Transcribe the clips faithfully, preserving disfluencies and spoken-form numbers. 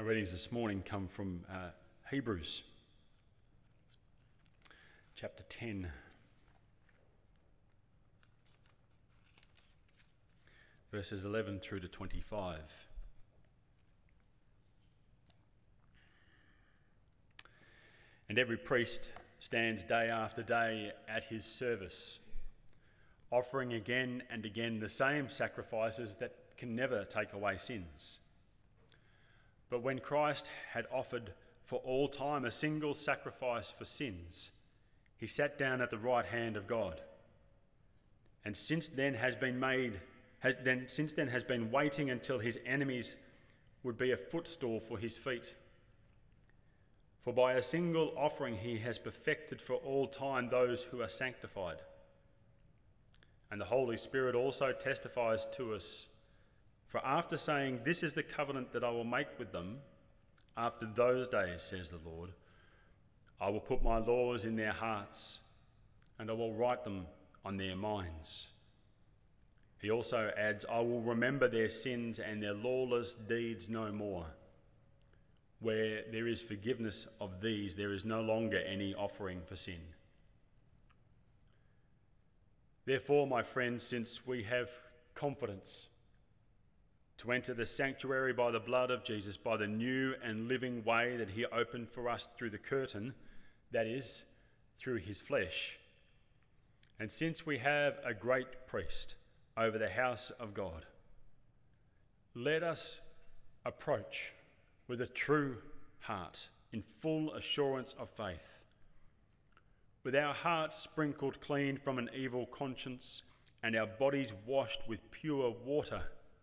Our readings this morning come from uh, Hebrews, chapter ten, verses eleven through to twenty-five. And every priest stands day after day at his service, offering again and again the same sacrifices that can never take away sins. But when Christ had offered for all time a single sacrifice for sins, he sat down at the right hand of God. And since then has been made, has then, since then has been waiting until his enemies would be a footstool for his feet. For by a single offering he has perfected for all time those who are sanctified. And the Holy Spirit also testifies to us. For after saying, "This is the covenant that I will make with them after those days, says the Lord, I will put my laws in their hearts, and I will write them on their minds." He also adds, "I will remember their sins and their lawless deeds no more. Where there is forgiveness of these, there is no longer any offering for sin." Therefore, my friends, since we have confidence to enter the sanctuary by the blood of Jesus, by the new and living way that he opened for us through the curtain, that is, through his flesh. And since we have a great priest over the house of God, let us approach with a true heart, in full assurance of faith, with our hearts sprinkled clean from an evil conscience and our bodies washed with pure water.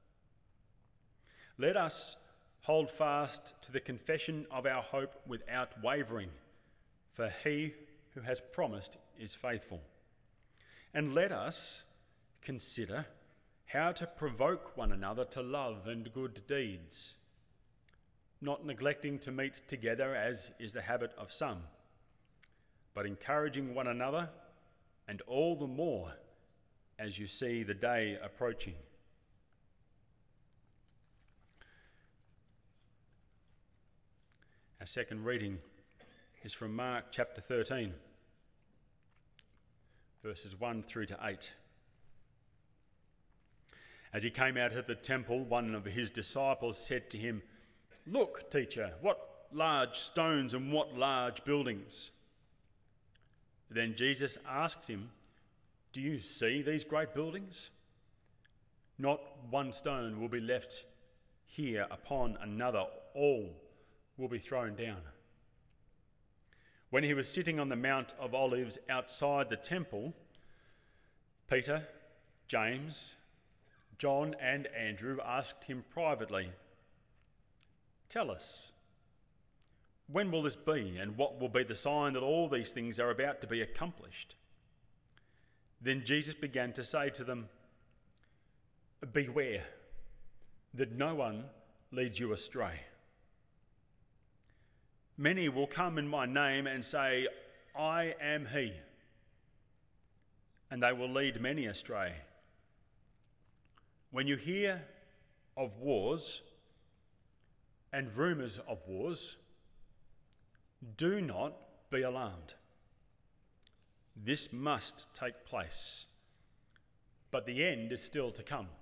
Let us hold fast to the confession of our hope without wavering, for he who has promised is faithful. And let us consider how to provoke one another to love and good deeds, not neglecting to meet together as is the habit of some, but encouraging one another, and all the more as you see the day approaching. Our second reading is from Mark chapter thirteen, verses one through to eight. As he came out of the temple, one of his disciples said to him, "Look, teacher, what large stones and what large buildings." Then Jesus asked him, "Do you see these great buildings? Not one stone will be left here upon another, all will be thrown down." When he was sitting on the Mount of Olives outside the temple, Peter, James, John and Andrew asked him privately, "Tell us, when will this be, and what will be the sign that all these things are about to be accomplished?" Then Jesus began to say to them, "Beware that no one leads you astray. Many will come in my name and say, 'I am he,' and they will lead many astray. When you hear of wars and rumours of wars, do not be alarmed. This must take place, but the end is still to come.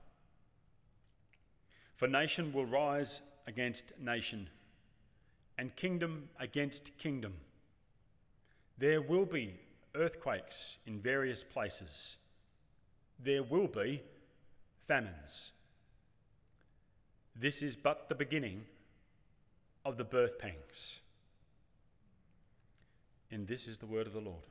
For nation will rise against nation, and kingdom against kingdom. There will be earthquakes in various places. There will be famines. This is but the beginning of the birth pangs." And this is the word of the Lord.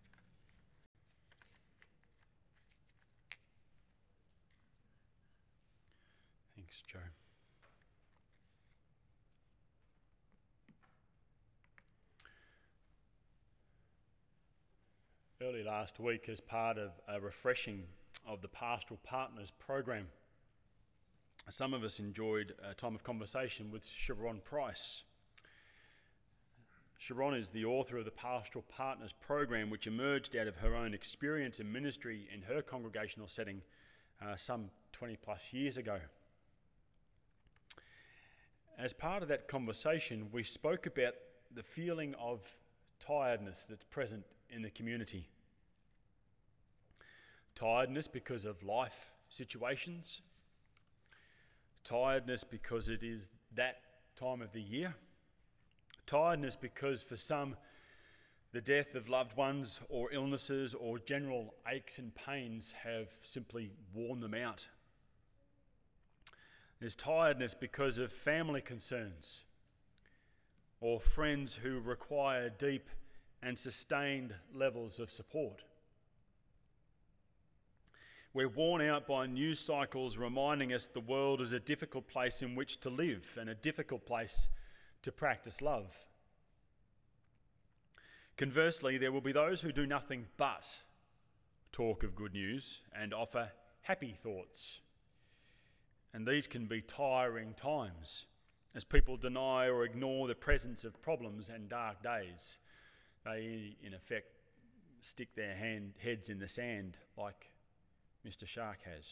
Thanks, Joe. Early last week, as part of a refreshing of the Pastoral Partners program, some of us enjoyed a time of conversation with Sharon Price. Sharon is the author of the Pastoral Partners program, which emerged out of her own experience in ministry in her congregational setting uh, some twenty plus years ago. as part of that conversation, we spoke about the feeling of tiredness that's present in the community. Tiredness because of life situations. Tiredness because it is that time of the year. Tiredness because for some, the death of loved ones or illnesses or general aches and pains have simply worn them out. There's tiredness because of family concerns or friends who require deep and sustained levels of support. We're worn out by news cycles reminding us the world is a difficult place in which to live and a difficult place to practice love. Conversely, there will be those who do nothing but talk of good news and offer happy thoughts. And these can be tiring times as people deny or ignore the presence of problems and dark days. They, in effect, stick their hand, heads in the sand like Mister Shark has.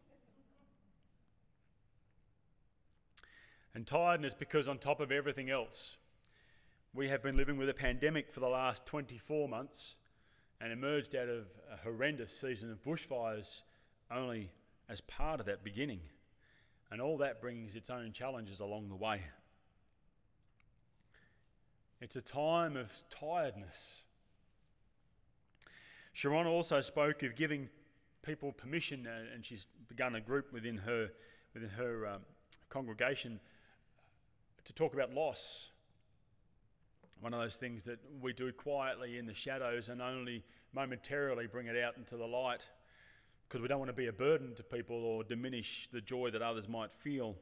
And tiredness because on top of everything else, we have been living with a pandemic for the last twenty-four months and emerged out of a horrendous season of bushfires only as part of that beginning. And all that brings its own challenges along the way. It's a time of tiredness. Sharon also spoke of giving people permission, uh, and she's begun a group within her within her um, congregation to talk about loss. One of those things that we do quietly in the shadows and only momentarily bring it out into the light because we don't want to be a burden to people or diminish the joy that others might feel.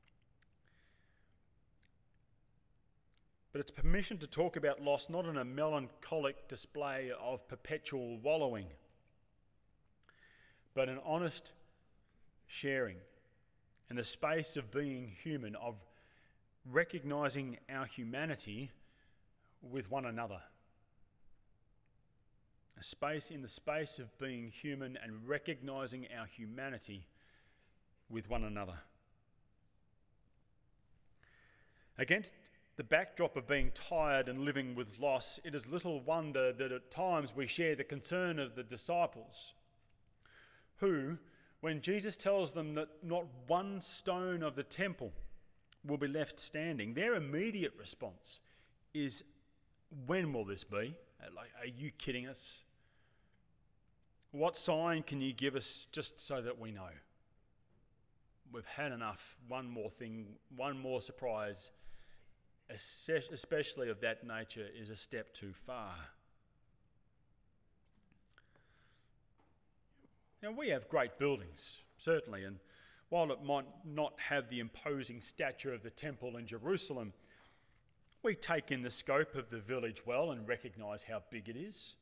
But it's permission to talk about loss not in a melancholic display of perpetual wallowing, but an honest sharing in the space of being human, of recognising our humanity with one another. A space in the space of being human and recognising our humanity with one another. Against the backdrop of being tired and living with loss, it is little wonder that at times we share the concern of the disciples, who, when Jesus tells them that not one stone of the temple will be left standing, their immediate response is, when will this be? Like, are you kidding us? What sign can you give us just so that we know? We've had enough. One more thing, one more surprise, especially of that nature, is a step too far. Now, we have great buildings, certainly, and while it might not have the imposing stature of the temple in Jerusalem, we take in the scope of the village well and recognise how big it is.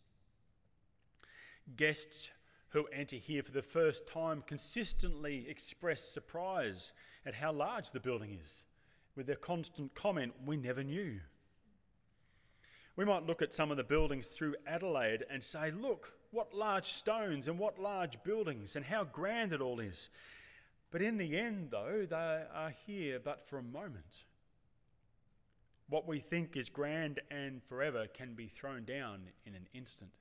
Guests who enter here for the first time consistently express surprise at how large the building is, with their constant comment, "We never knew." We might look at some of the buildings through Adelaide and say, "Look, what large stones and what large buildings and how grand it all is." But in the end, though, they are here but for a moment. What we think is grand and forever can be thrown down in an instant.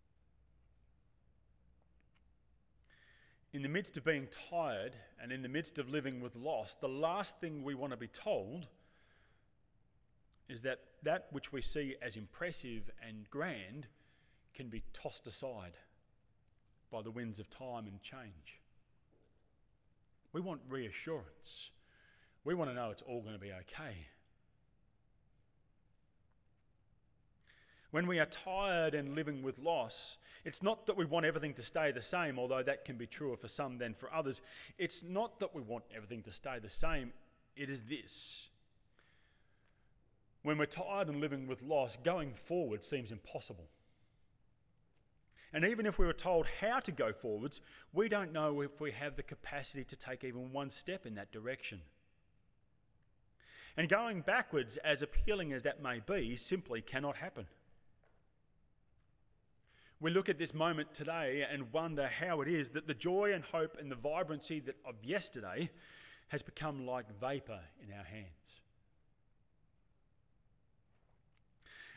In the midst of being tired and in the midst of living with loss, the last thing we want to be told is that that which we see as impressive and grand can be tossed aside by the winds of time and change. We want reassurance. We want to know it's all going to be okay. When we are tired and living with loss, it's not that we want everything to stay the same, although that can be truer for some than for others. It's not that we want everything to stay the same. It is this. When we're tired and living with loss, going forward seems impossible. And even if we were told how to go forwards, we don't know if we have the capacity to take even one step in that direction. And going backwards, as appealing as that may be, simply cannot happen. We look at this moment today and wonder how it is that the joy and hope and the vibrancy that of yesterday has become like vapour in our hands.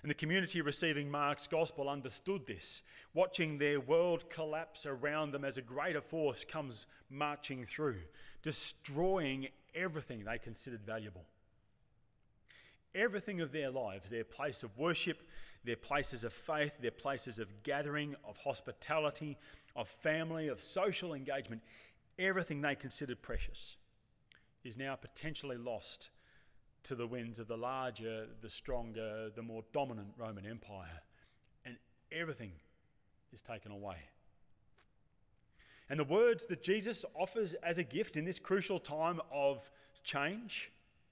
And the community receiving Mark's gospel understood this, watching their world collapse around them as a greater force comes marching through, destroying everything they considered valuable. Everything of their lives, their place of worship, their places of faith, their places of gathering, of hospitality, of family, of social engagement, everything they considered precious is now potentially lost to the winds of the larger, the stronger, the more dominant Roman Empire. And everything is taken away. And the words that Jesus offers as a gift in this crucial time of change,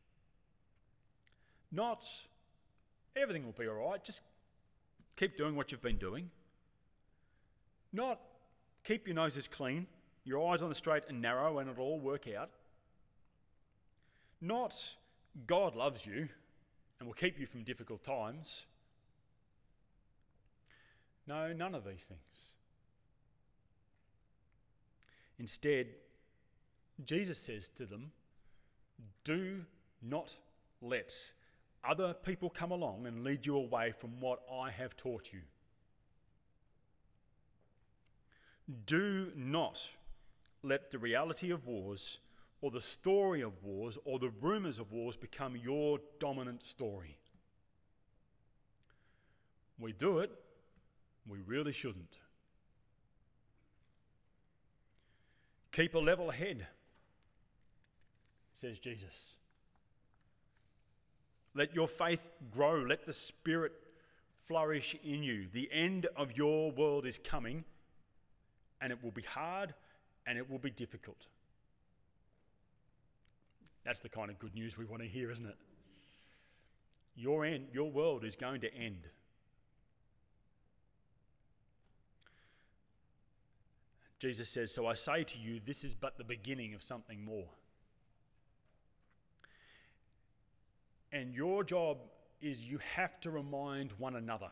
not everything will be all right, just keep doing what you've been doing. Not keep your noses clean, your eyes on the straight and narrow, and it'll all work out. Not God loves you and will keep you from difficult times. No, none of these things. Instead, Jesus says to them, do not let other people come along and lead you away from what I have taught you. Do not let the reality of wars or the story of wars or the rumours of wars become your dominant story. We do it, we really shouldn't. Keep a level head, says Jesus. Let your faith grow, let the Spirit flourish in you. The end of your world is coming, and it will be hard and it will be difficult. That's the kind of good news we want to hear, isn't it? Your end, your world is going to end. Jesus says, so I say to you, this is but the beginning of something more. And your job is you have to remind one another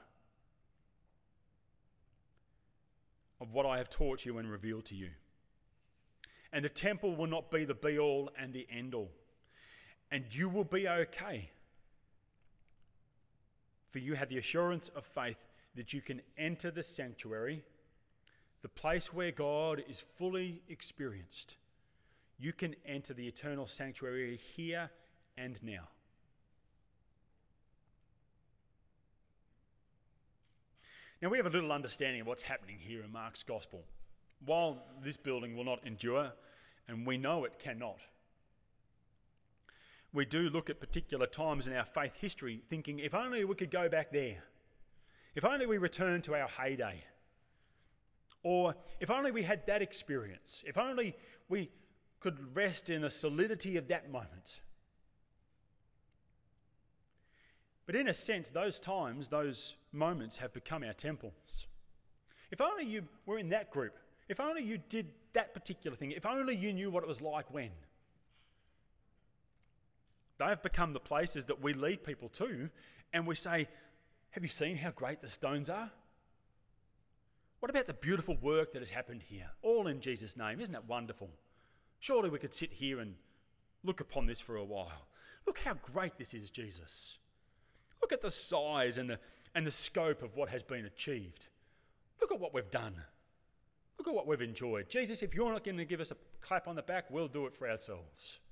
of what I have taught you and revealed to you. And the temple will not be the be-all and the end-all. And you will be okay. For you have the assurance of faith that you can enter the sanctuary, the place where God is fully experienced. You can enter the eternal sanctuary here and now. Now we have a little understanding of what's happening here in Mark's Gospel. While this building will not endure, and we know it cannot, we do look at particular times in our faith history thinking, if only we could go back there. If only we returned to our heyday. Or if only we had that experience. If only we could rest in the solidity of that moment. But in a sense, those times, those moments have become our temples. If only you were in that group. If only you did that particular thing. If only you knew what it was like when. They have become the places that we lead people to, and we say, have you seen how great the stones are? What about the beautiful work that has happened here? All in Jesus' name. Isn't that wonderful? Surely we could sit here and look upon this for a while. Look how great this is, Jesus. Look at the size and the, and the scope of what has been achieved. Look at what we've done. Look at what we've enjoyed. Jesus, if you're not going to give us a clap on the back, we'll do it for ourselves.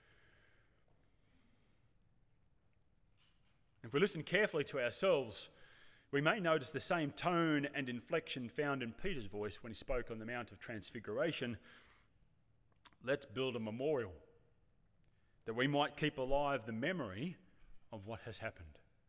If we listen carefully to ourselves, we may notice the same tone and inflection found in Peter's voice when he spoke on the Mount of Transfiguration. Let's build a memorial that we might keep alive the memory of what has happened.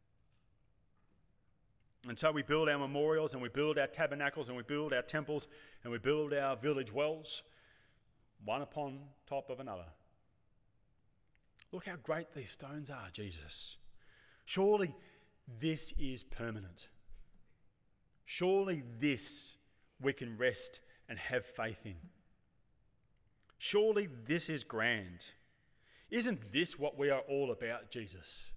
And so we build our memorials and we build our tabernacles and we build our temples and we build our village wells, one upon top of another. Look how great these stones are, Jesus. Surely this is permanent. Surely this we can rest and have faith in. Surely this is grand. Isn't this what we are all about, Jesus?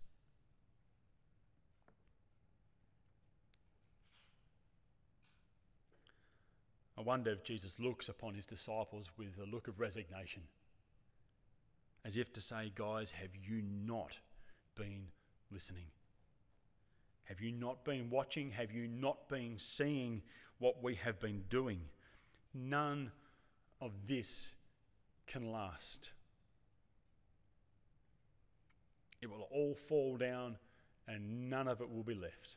I wonder if Jesus looks upon his disciples with a look of resignation, as if to say, guys, have you not been listening? Have you not been watching? Have you not been seeing what we have been doing? None of this can last. It will all fall down and none of it will be left.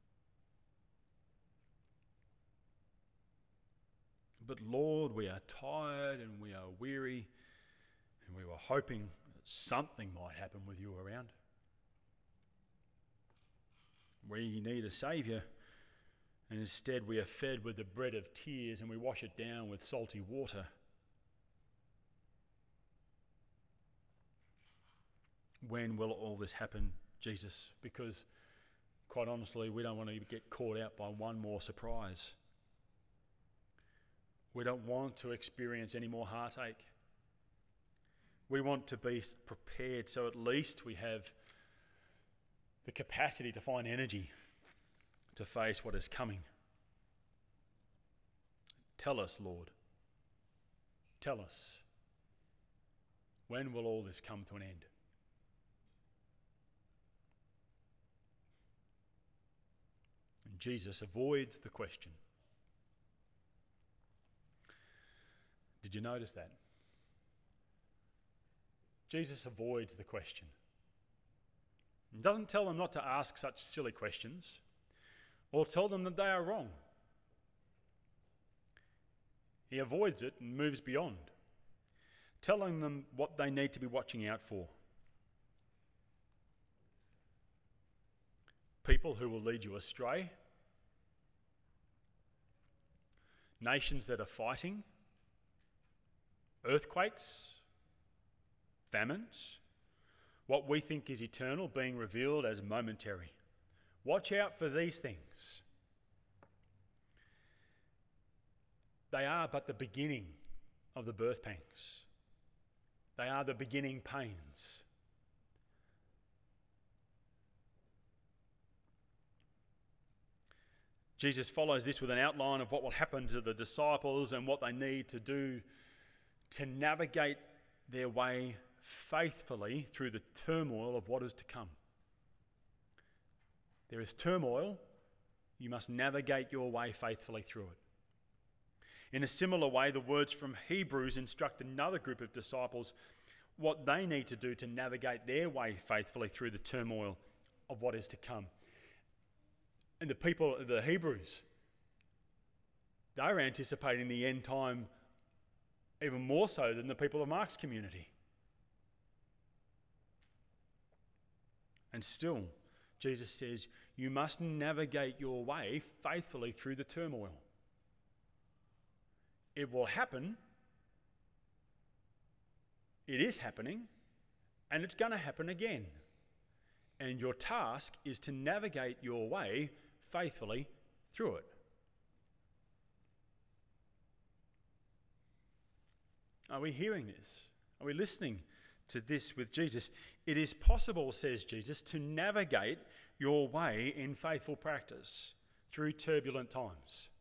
But Lord, we are tired and we are weary and we were hoping that something might happen with you around. We need a saviour, and instead we are fed with the bread of tears and we wash it down with salty water. When will all this happen, Jesus? Because, quite honestly, we don't want to get caught out by one more surprise. We don't want to experience any more heartache. We want to be prepared so at least we have the capacity to find energy to face what is coming. Tell us, Lord. Tell us. When will all this come to an end? And Jesus avoids the question. Did you notice that? Jesus avoids the question. He doesn't tell them not to ask such silly questions or tell them that they are wrong. He avoids it and moves beyond, telling them what they need to be watching out for. People who will lead you astray, nations that are fighting, earthquakes, famines, what we think is eternal being revealed as momentary. Watch out for these things. They are but the beginning of the birth pangs. They are the beginning pains. Jesus follows this with an outline of what will happen to the disciples and what they need to do to navigate their way faithfully through the turmoil of what is to come. There is turmoil, you must navigate your way faithfully through it. In a similar way, the words from Hebrews instruct another group of disciples what they need to do to navigate their way faithfully through the turmoil of what is to come. And the people, the Hebrews, they're anticipating the end time even more so than the people of Mark's community. And still, Jesus says, you must navigate your way faithfully through the turmoil. It will happen. It is happening. And it's going to happen again. And your task is to navigate your way faithfully through it. Are we hearing this? Are we listening to this with Jesus? It is possible, says Jesus, to navigate your way in faithful practice through turbulent times.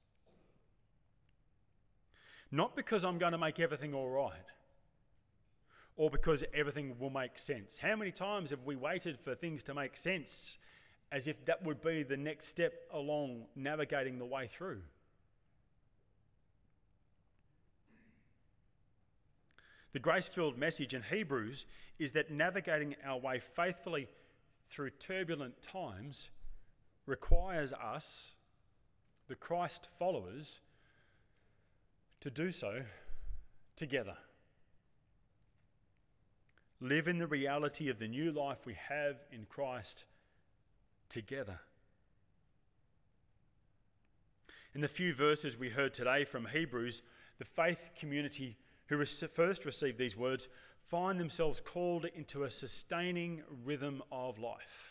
Not because I'm going to make everything all right or because everything will make sense. How many times have we waited for things to make sense as if that would be the next step along navigating the way through? The grace-filled message in Hebrews is that navigating our way faithfully through turbulent times requires us, the Christ followers, to do so together. Live in the reality of the new life we have in Christ together. In the few verses we heard today from Hebrews, the faith community who first received these words find themselves called into a sustaining rhythm of life.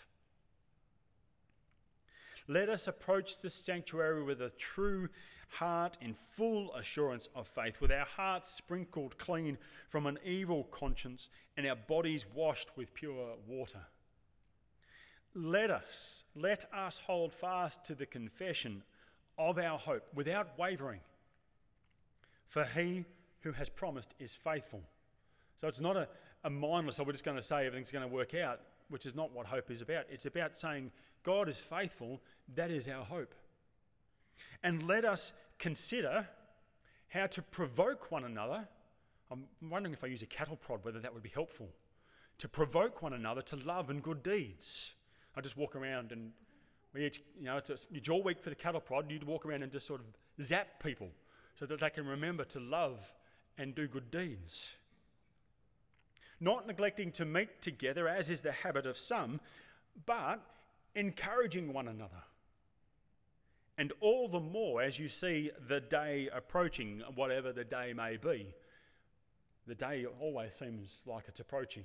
Let us approach the sanctuary with a true heart in full assurance of faith, with our hearts sprinkled clean from an evil conscience and our bodies washed with pure water. Let us, let us hold fast to the confession of our hope without wavering, for he who has promised is faithful. So it's not a, a mindless, oh, we're just going to say everything's going to work out. which is not what hope is about. It's about saying God is faithful, that is our hope. And let us consider how to provoke one another. I'm wondering if I use a cattle prod, whether that would be helpful. To provoke one another to love and good deeds. I just walk around and we each, you know, it's, a, it's your week for the cattle prod. You'd walk around and just sort of zap people so that they can remember to love and do good deeds. Not neglecting to meet together, as is the habit of some, but encouraging one another. And all the more as you see the day approaching, whatever the day may be. The day always seems like it's approaching.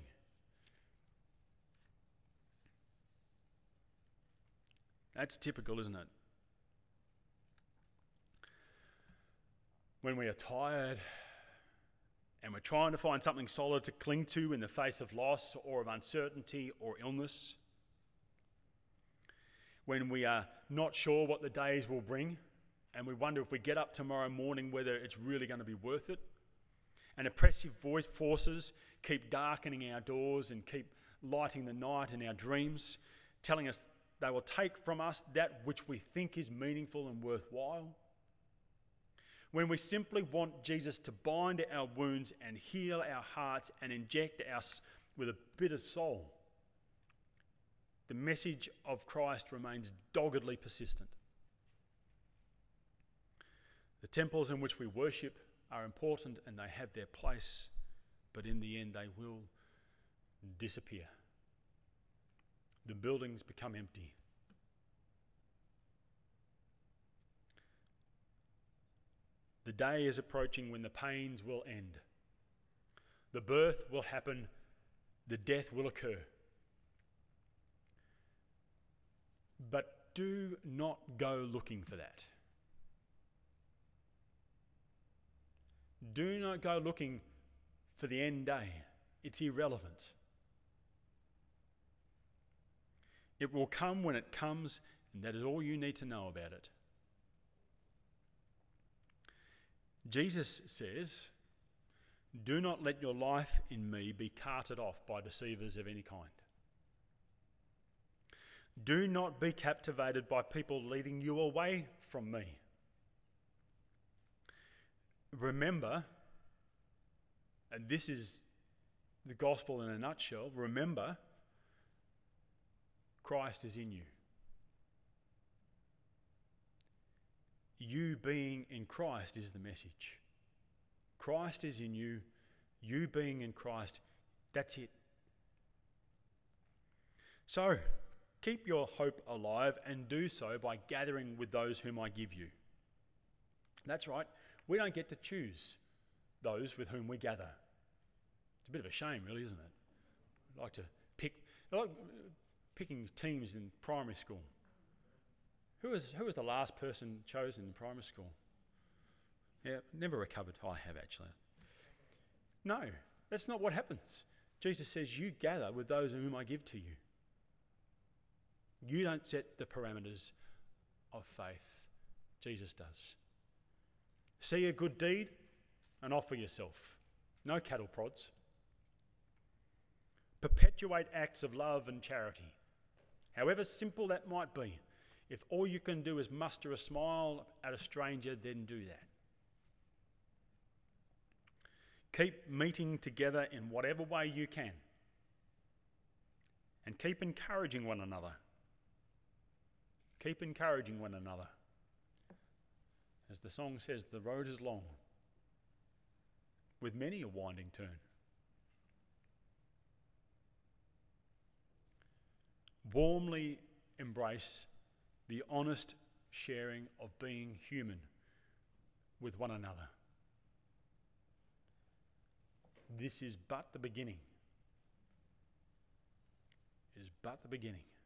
That's typical, isn't it? When we are tired and we're trying to find something solid to cling to in the face of loss or of uncertainty or illness. When we are not sure what the days will bring and we wonder if we get up tomorrow morning whether it's really going to be worth it. And oppressive voice forces keep darkening our doors and keep lighting the night in our dreams, telling us they will take from us that which we think is meaningful and worthwhile. When we simply want Jesus to bind our wounds and heal our hearts and inject us with a bit of soul, the message of Christ remains doggedly persistent. The temples in which we worship are important and they have their place, but in the end they will disappear. The buildings become empty. The day is approaching when the pains will end. The birth will happen, the death will occur. But do not go looking for that. Do not go looking for the end day. It's irrelevant. It will come when it comes, and that is all you need to know about it. Jesus says, "Do not let your life in me be carted off by deceivers of any kind. Do not be captivated by people leading you away from me. Remember," and this is the gospel in a nutshell, remember, Christ is in you. You being in Christ is the message. Christ is in you, you being in Christ, that's it. So, keep your hope alive and do so by gathering with those whom I give you. That's right, we don't get to choose those with whom we gather. It's a bit of a shame, really, isn't it? I like to pick, I like picking teams in primary school. Who was, who was the last person chosen in primary school? Yeah, never recovered. Oh, I have actually. No, that's not what happens. Jesus says, you gather with those whom I give to you. You don't set the parameters of faith. Jesus does. See a good deed and offer yourself. No cattle prods. Perpetuate acts of love and charity. However simple that might be. If all you can do is muster a smile at a stranger, then do that. Keep meeting together in whatever way you can. And keep encouraging one another. Keep encouraging one another. As the song says, the road is long, with many a winding turn. Warmly embrace the honest sharing of being human with one another. This is but the beginning. It is but the beginning.